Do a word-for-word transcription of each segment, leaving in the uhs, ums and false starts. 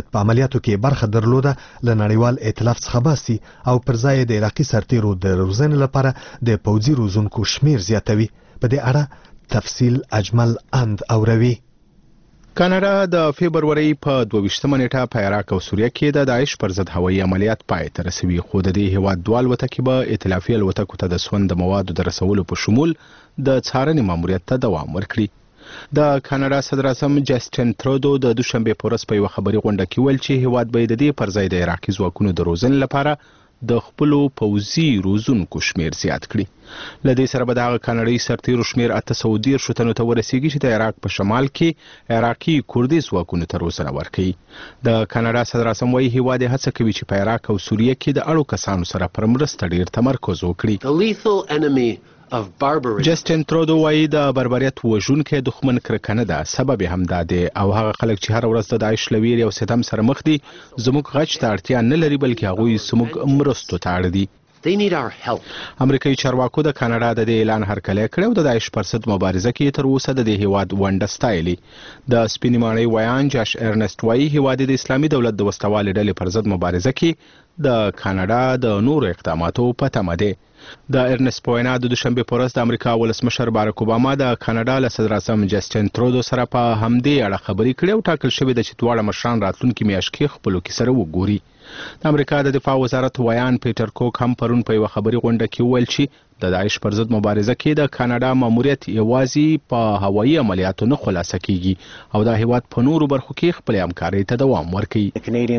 په عملیاتو کې برخه درلوده له نړیوال ائتلاف څخه باسي او پر ځای د عراقي سرتیرو د روزنې لپاره د پوځي روزونکو شمیر زیاتوي. په دې اړه تفصیل اجمل اند اوروي. کاناډا د فبرورۍ په دوه ویشتمه نیټه په عراق او سوریه کې د داعش پر ضد هوایي عملیات پای ته رسوي، خو د دې هیواد دوه الوتکې به ائتلافي الوتکو ته د سون د موادو د رسولو په شمول د څارنې ماموریت ته دوام ورکړي. د کاناډا صدر اعظم جسټین ترودو د دوشنبه په ورځ په یوه خبري غونډه کې ویل چې هیواد به د دې پر ځای د عراقي ځواکونو د روزنې لپاره د خپلو پوځي روزونکو شمیر زیات کړي. له دې سره به د هغه کاناډایي سرتیرو شمیر اته سوه دېرش تنو ته ورسیږي چې د عراق په شمال کې عراقي کردي ځواکونو ته روزنه ورکوي. د کاناډا صدر اعظم وایي هیواد یې هڅه کوي چې په عراق او سوریه کې د اړو کسانو سره پر مرسته ډیر تمرکز وکړي. جسټین ترودو وایي د بربریت وژونکی دښمن کرکه نه ده، سبب یې همدا دی او هغه خلک چې هره ورځ د داعش له ویرې او ستم سره مخ دي زموږ غچ ته اړتیا نه لري بلکې هغوی زموږ مرستو ته اړ دي. امریکایي چارواکو د کاناډا د دې اعلان هرکلی کړی او د داعش پر ضد مبارزه کې تر اوسه د دې هیواد ونډه ستایلې. د سپینې ماڼۍ ویان جاش ارنسټ وایي هیواد د اسلامي دولت د وسلوالې ډلې پر ضد مبارزه کې د کاناډا د نورو اقداماتو په تمه دی. د ارنسټ په وینا د دوشنبه په ورځ د امریکا ولسمشر باراک اوباما د کاناډا له صدر اعظم جسټین ترودو سره په همدې اړه خبرې کړې او ټاکل شوې ده چې دواړه مشران راتلونکي میاشت کې خپلو کې سره وګوري. د امریکا د دفاع وزارت ویان پیټر کوک هم پرون په یوه خبري غونډه کې وویل چې د داعش پر ضد مبارزه کې د کاناډا ماموریت یوازې په هوایي عملیاتو نه خلاصه کیږي او دا هیواد په نورو برخو کې خپل همکارۍ ته دوام ورکوي.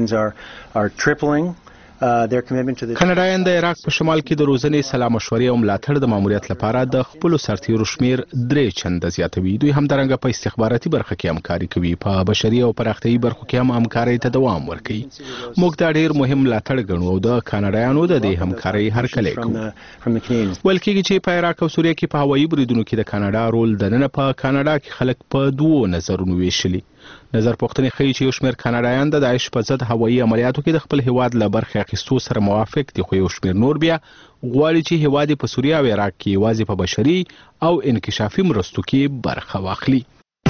کاناډایان د عراق په شمال کې د روزنې سلا مشورې او ملاتړ د ماموریت لپاره د خپلو سرتیرو شمیر درې چنده زیاتوي. دوی همدارنګه په استخباراتي برخه کې همکاري کوي، په بشري او پراختیایي برخو کې هم همکارۍ ته دوام ورکوي. موږ دا ډیر مهم ملاتړ ګڼو او د کاناډایانو د دې همکارۍ هرکلی کوو. ویل کېږي چې په عراق او سوریه کې په هوایي بریدونو کې د کاناډا رول دننه په کاناډا کې خلک په دوو نظرونو ویشلي. نظر پوښتنې ښیي چې یو شمېر کاناډایان د داعش په ضد هوایي عملیاتو کې د خپل هیواد له برخې اخیستو سره موافق دي، خو یو شمېر نور بیا غواړي چې هیواد یې په سوریه او عراق کې یوازې په بشري او انکشافي مرستو کې برخه واخلي.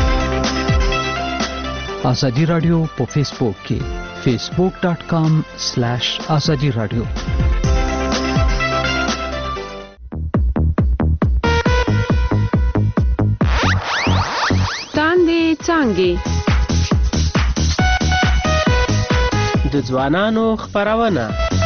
ازادي رادیو په فیسبوک کې فیسبوک ډاٹ کام سلیش ازادي رادیو. تاندې څانګې د ځوانانو خپرونه.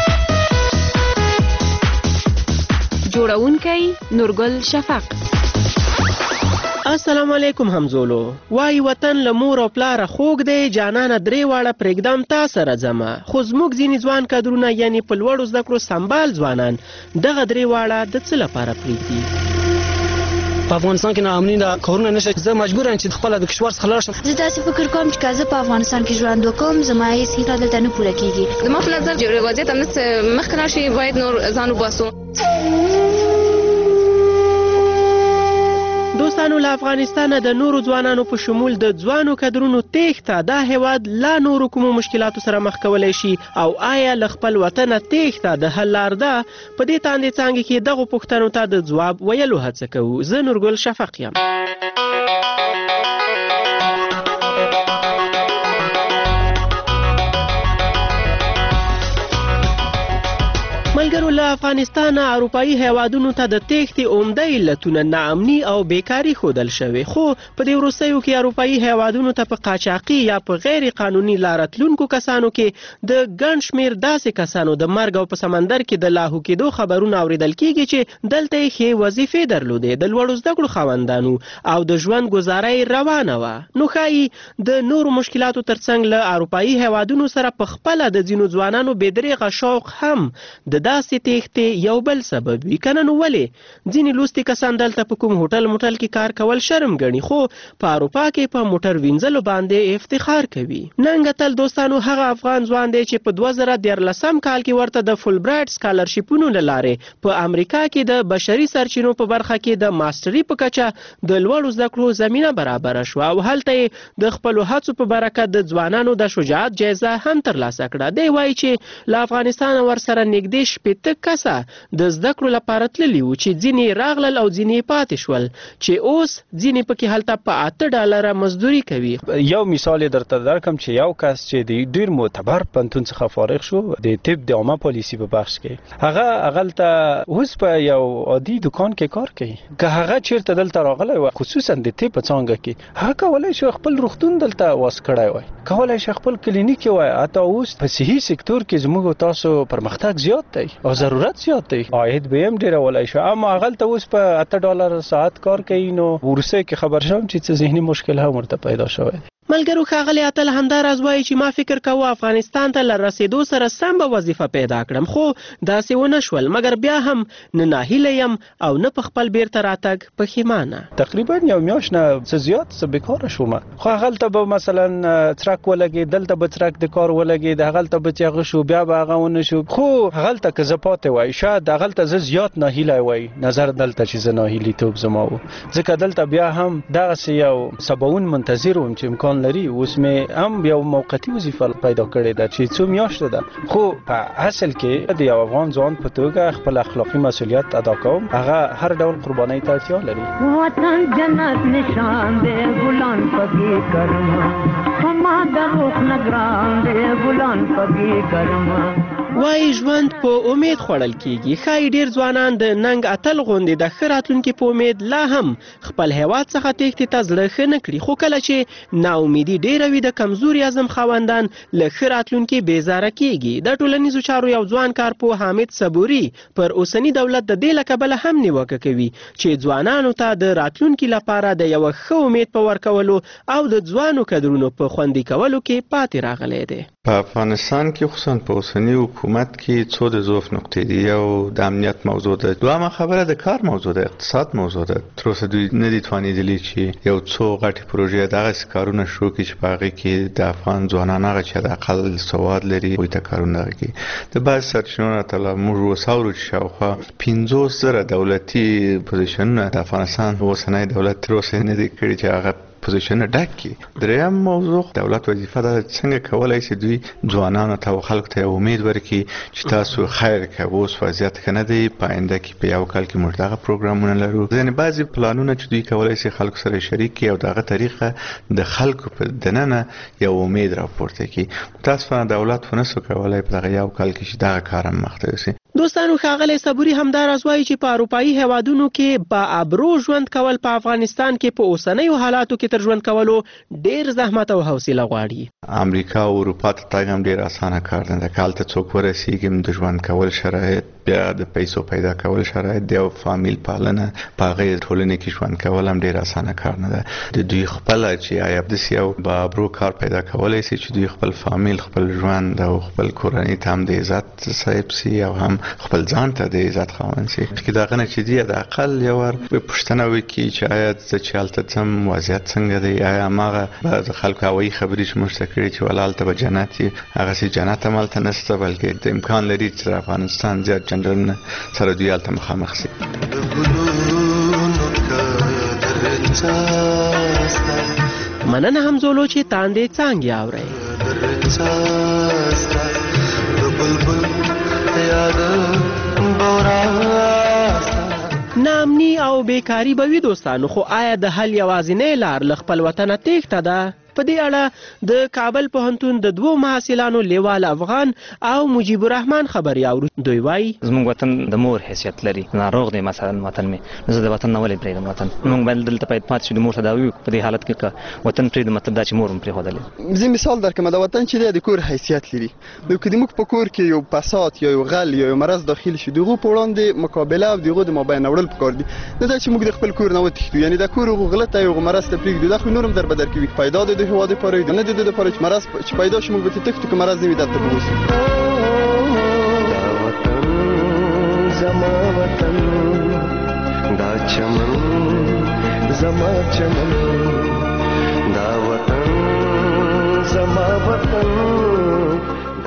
جوړونکی نورګل شفق. السلام علیکم همزولو. وای وطن له مور او پلاره خوږ دی، جانانه درې واړه پرېږدم تا سره ځمه. خو زموږ ځینې ځوان کادرونه یعنې په لوړو زده کړو سمبال ځوانان دغه درې واړه د څه لپاره پرېږدي؟ په افغانستان کې ناامني ده، کارونه نشته، زه مجبور یم چې خپله د کشور څخه لاړ شم. زه داسې فکر کوم چې که زه په افغانستان کې ژوند وکړم زما هېڅ هیله دلته نه پوره کېږي. زما په نظر چې وضعیت همداسې مخکې لاړ شي، باید نور ځان وباسو. دوستانو، له افغانستانه د نورو ځوانانو په شمول د ځوانو کدرونو تېښته دا هیواد لا نورو کومو مشکلاتو سره مخ کولی شي او آیا له خپل وطنه تېښته د حل لار ده؟ په دې تاندې څانګې کې دغو پوښتنو ته د ځواب ویلو هڅه کوو. زه نورګل شفق یم. ملګرو، له افغانستانه اروپایي هیوادونو ته د تېښتې عمده علتونه ناامني او بیکاري ښودل شوې، خو په دې وروستیو کې اروپایي هیوادونو ته په قاچاقي یا په غیر قانوني لاره تلونکو کسانو کې د ګڼ شمېر داسې کسانو د مرګ او په سمندر کې د لاهو کېدو خبرونه اورېدل کېږي چې دلته یې ښې وظیفې درلودې، د لوړو زده کړو خاوندانو او د ژوند ګزاره یې روانه وه. نو ښایي د نورو مشکلاتو ترڅنګ له اروپایي هیوادونو سره په خپله د ځینو ځوانانو بېدرېغه شوق هم د داسې تېښتې یو بل سبب وي. که نه نو ولې ځینې لوستي کسان دلته په کوم هوټل موټل کې کار کول شرم ګڼي، خو په اروپا کې په موټر وینځلو باندې افتخار کوي. ننګ تل دوستانو هغه افغان ځوان دی چې په دوه زره دیارلسم کال کې ورته د فول برایټ سکالرشیپونو له لارې په امریکا کې د بشري سرچینو په برخه کې د ماسټري په کچه د لوړو زده کړو زمینه برابره شوه او هلته یې د خپلو هڅو په برکت د ځوانانو د شجاعت جایزه هم ترلاسه کړه. دی وایي چې له افغانستانه ورسره نږدې شپېته کسه د زده کړو لپاره تللي وو چې ځینې راغلل او ځینې پاتې شول چې اوس ځینې پکې هلته په اته ډالره مزدوري کوي. یو مثال درته درکم چې یو کس چې د ډیر معتبر پوهنتون څخه فارغ شو د طب د عامه پالیسي په بخش کې، هغه هغلته اوس په یو عادي دکان کې کار کوي. که هغه چیرته دلته راغلی و خصوصا د طب په څانګه کې، هغه کولای شي خپل روغتون دلته واس کړی وای، کولای شي خپل کلینیک وای. حتی اوس په صحي سکتور کې زموږ تاسو پرمختګ زیات دی او ضرورت زیات دی، عاید به هم ډیر ولای شي. اما هغلته اوس په اته ډالر ساعت کار کوي، نو ورسه کې خبر شوم چې څه ذهني مشکل هم ورته پیدا شوی. ملګرو ښاغلی اتل همداراز وایي چې ما فکر کوه افغانستان ته له رسېدو سره سم به وظیفه پیدا کړم، خو داسې ونه شول. مګر بیا هم نه ناهیله یم او نه په خپل بیرته راتګ پښیمانه. تقریبا یو میاشت نه څه زیات څه بیکاره شوم، خو هغلته به مثلا څرک ولګي، دلته به څرک د کار ولګي، د هغلته به چې هغه شو بیا به هغه ونه شو. خو هغلته که زه پاتې وای شاید هغلته زه زیات ناهیلی وای نظر دلته چې زه ناهیلیتوب زما و، ځکه دلته بیا هم دغسې یو سباون منتظر وم چې امکان لري. اوس مې هم یو موقتي وظیفه پیدا کړې ده چې څو میاشتې ده، خو په اصل کې د یو افغان ځوان په توګه خپل اخلاقي مسؤلیت ادا کوم. هغه هر ډول قربانۍ ته اړتیا لري. وطن جنت نشان دی ګلان پکې کرما، فما د روح نگران دی ګلان پکې کرما. وایي ژوند په امید خوړل کیږي. ښایي ډیر ځوانان د ننګ اتل غوندې د ښه راتلونکي په امید لا هم خپل هیواد څخه تېښتې ته زړه ښه نه کړي، خو کله چې ناامیدي ډیره وي د کمزوري عزم خاوندان له ښه راتلونکي بیزاره کیږي. د ټولنیزو چارو یو ځوان کارپوه حامد صبوري پر اوسني دولت د دې له کبله هم نیوکه کوي چې ځوانانو ته د راتلونکي لپاره د یوه ښه امید په ورکولو او د ځوانو کدرونو په خوندي کولو کې پاتې راغلی دی. په افغانستان کې خصوصا په اوسني حکومت کې څو د ضعف نقطې دي. یو د امنیت موضوع ده، دویمه خبره د کار موضوع ده، اقتصاد موضوع ده. تر اوسه دوی نه دي توانېدلي چې یو څو غټې پروژې دغسې کارونه شروع کړي چې په هغې کې د افغان ځوانان هغه چې د اقل سواد لري هغوی ته کارونه هغه کوي. د بعضې سرچینو نه تله موږ وساورو چې شاوخوا پنځوس زره دولتي پوزیشنونه د افغانستان اوسنی دولت تر اوسه نه دي کړي چې هغه پوزیشنونه ډک کړي. دریم موضوع دولت وظیفه ده څنګه کولای شي دوی ځوانانو ته او خلکو ته امید ورکړي چې تاسو خیر کوئ. اوس وضعیت ښه نه دی، په آینده کې په یو کال کې موږ دغه پروګرامونه لرو. ځینې بعضې پلانونه چې دوی کولای شي خلکو سره شریک کړي او دغه طریقه د خلکو په دننه یو امید راپورته کړي. متاسفانه دولت خو نسو کولای په دغه یو کال کې چې دغه کار هم مخته یوسي. دوستانو ښاغلی صبوري همداراز وایي چې په اروپایي هیوادونو کې با ابرو ژوند کول په افغانستان کې په اوسنیو حالاتو کې تر ژوند کولو ډیر زحمت او حوصله غواړي. امریکا او اروپا ته تګ هم ډیر اسانه کار نه ده. که هلته څوک ورسېږي د ژوند کول شرایط، بیا د پیسو پیدا کول شرایط دی او فامیل پالنه په هغې ټولنې کې ژوند کول هم ډیر اسانه کار نه ده. د دوی خپله چې آیا داسې یو با ابرو کار پیدا کولی شي چې دوی خپل فامیل، خپل ژوند او خپل کورنۍ ته هم د عزت صاحب سي او هم خپل ځان ته د عزت خاوند سي. چې دغه نه چې دی د اقل یو ور پوښتنه وکړي چې آیا زه چې هلته ځم وضعیت څنګه دی، آیا هماغه د خلکو هوایي خبرې چې موږ ته کړي چې ولا هلته به جنت وي، هغسې جنت هم هلته نشته، بلکې د امکان لري چې د افغانستان زیات جنرالونه سره دوی هلته مخامخ سي. مننه همزولو چې تاندې څانګې اورئ. ناامني او بیکاري به وي دوستانو، خو آیا د حل یوازینۍ لار له خپل وطنه تېښته ده؟ په دې اړه د کابل پوهنتون د دوو محصلانو لیوال افغان او مجیب الرحمن خبرې اورو. دوی وایي زموږ وطن د مور حیثیت لري، ناروغ دی مثلا وطن مې، نو زه د وطن نه ولې پرېږدم وطن. موږ باید دلته باید پاتې شو، د مور تداوي وکړو. په دې حالت کې که وطن پرېږدو مطلب دا چې مور هم پرېښودلی. زه مثال درکړم، د وطن چې دی د کور حیثیت لري، نو که زموږ په کور کې یو فساد یا یو غل یا یو مرض داخل شي، د هغو په وړاندې مقابله او د هغو د مابین وړل پکار دي. نه دا چې موږ د خپل کور نه وتښتو، یعنې د کور هغو غله ته یو مرض ته پرېږدو، دا خو نور هم در بدر کوي. پیدا دی د هېواد لپاره د دې لپاره چې مرض چې پیدا شي موږ به ترې تښتو، که مرض نه وي دلته به اوسو. دا وطن زما وطن، دا چمن زما چمن، دا وطن زما وطن.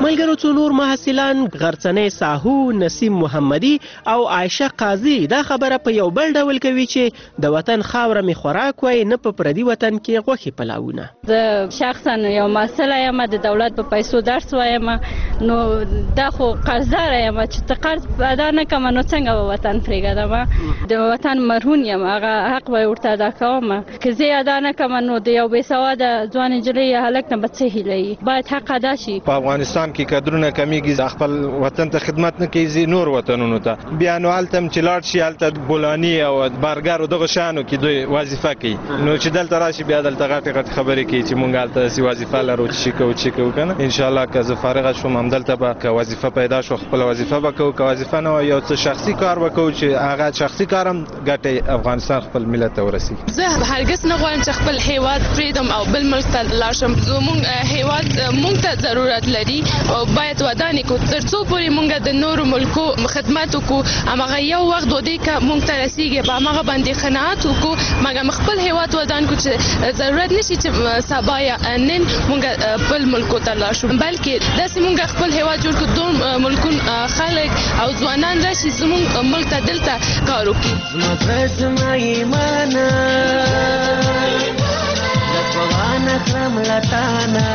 ملګرو څو نور محصلان غرڅنۍ ساهو، نسیم محمدي او عایشه قاضي دا خبره په یو بل ډول کوي چې د وطن خاوره می خوراک وای نه په پردي وطن کې غوښې پلاونه. زه شخصا یو محصله یم، د دولت په پیسو درس وایم، نو دا خو قرضدار یم چې ته قرض ادا نه کوم نو څنګه به وطن پرېږدم؟ د وطن مرهون یم، هغه حق به ورته ادا کوم. که زه ادا نه کوم نو د یو بېسواده ځوان نجلۍ یا هلک نه به څه هیله وي؟ باید حق ادا شي. په افغانستان کې کدرونه کمیږي، خپل وطن ته خدمت نه کوي، نور وطنونو ته بیا نو هلته هم چې لاړ شي هلته بولاني او بارګر او دغه شیانو کې دوی وظیفه کوي، نو چې دلته راشي بیا دلته غټې غټې خبرې کوي چې مونږ هلته داسې وظیفه لرو چې شي کوو چې کوو که نه. انشاءالله که زه فارغه شوم همدلته به که وظیفه پیدا شو خپله وظیفه به کوو، که وظیفه نه وه یو څه شخصي کار به کوو چې هغه شخصي کار هم ګټې افغانستان خپل ملت ته ورسېږي. زه هرګز نه غواړم چې خپل هیواد پرېږدم او بل ملک ته لاړ شم. زموږ هیواد موږ ته ضرورت لري او باید ودانې کړو تر څو پورې موږ د نورو ملکو خدمت وکړو، هماغه یو وخت ودې که موږ ته رسېږي په هماغه باندې قناعت وکړو، مګر خپل هیواد ودان کړو چې ضرورت نشي چې سبا یا نن موږ بل ملکو ته لاړ شو، بلکې داسې موږ خپل هیواد جوړ کړو دوه ملکونه خلک او ځوانان راشي زموږ ملک ته دلته کار وکړي. زما زړه زما ایمانه زه پوهه نه کړم له تانه،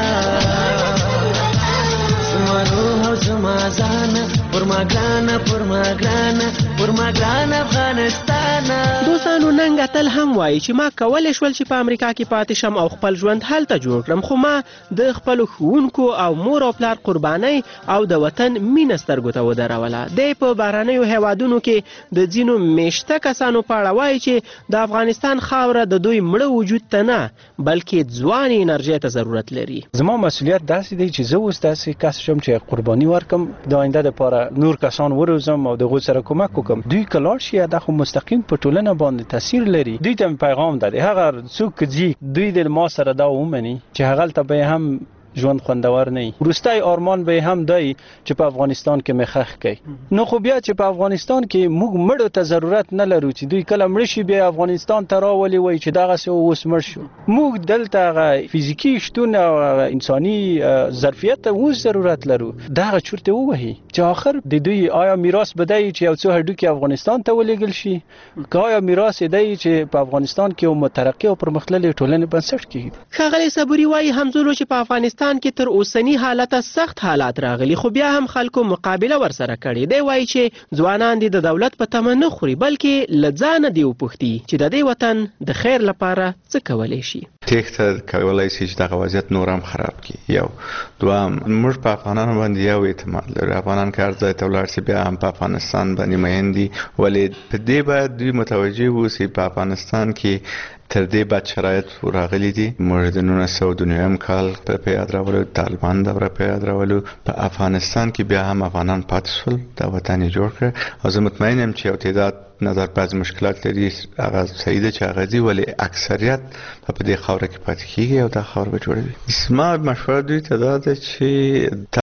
زما روح او زما ځانه پر ما ګرانه پر ما ګرانه پر ما ګرانه افغانستانه. دوستانو ننګ اتل هم وایي چې ما کولی شول چې په امریکا کې پاتې شم او خپل ژوند هلته جوړ کړم، خو ما د خپلو ښوونکو او مور او پلار قربانۍ او د وطن مینه سترګو ته ودروله. دی په بهرنیو هیوادونو کې د ځینو میشته کسانو په اړه وایي چې د افغانستان خاوره د دوی مړه وجود ته نه بلکې ځوانې انرژۍ ته ضرورت لري. زما مسؤلیت داسې دی چې زه اوس داسې کس شم چې قرباني ورکم د آینده دپاره نور کسان وروزم او د هغوی سره کومک وکړم. دوی که لاړ شي دا خو مستقیم په ټولنه باندې تاثیر لري. دوی ته پیغام ده هغه څوک که ځي دوی د ما سره دا ومني چې هغلته به هم ژوند خوندور نه وروستی آرمان به هم دی چې په افغانستان کې مخخ کوي. نو خو بیا چې په افغانستان کې موږ مړو ته ضرورت نه لرو چې دوی کله مړ شي بیا افغانستان ته راولي وای چې دغسې اوس مړ شو. موږ دلته هغه فزیکي شتون او انساني ظرفیت ته اوس ضرورت لرو. دغه چورته ووهي چې آخر د دوی آیا میراث به دی چې یو څو هډوکي افغانستان ته ولېږل شي، که آیا میراث دی چې په افغانستان کې یو مترقي او پرمختللې ټولنې بنسټ کېږي. ښاغلی صبوري وایي همزولو چې په افغانستان کې تر اوسنی حالت سخت حالات راغلي خو بیا هم خلکو مقابله ورسره کړې. دی وایي چې ځوانان دي د دولت په تمه نه خوري بلکې له ځانه دې وپوښتي چې د دې وطن د خیر لپاره څه کولی شي. تېښته کولی شي چې دغه وضعیت نور هم خراب کړي. یو دوهم موږ په افغانانو باندې یو اعتماد لرو. افغانان که هر ځای ته ولاړ شي بیا هم په افغانستان باندې مین دي، ولې په دې باید دوی متوجه واوسي په افغانستان کې تر دې بد شرایط راغلي دي. موږ د نولس سوه دوه نوي کال په یاد راولو، طالبان دوره په یاد راولو. په افغانستان کې بیا هم افغانان پاتې شول، دا وطن یې جوړ کړ او زه مطمئن یم چې یو تعداد نظر بعض مشکلات لري هغه صحیح ده چې هغه دي، ولې اکثریت په دې خاوره کې پاتې کېږي او دا خاوره به جوړوي. زما مشوره دوی ته دا ده چې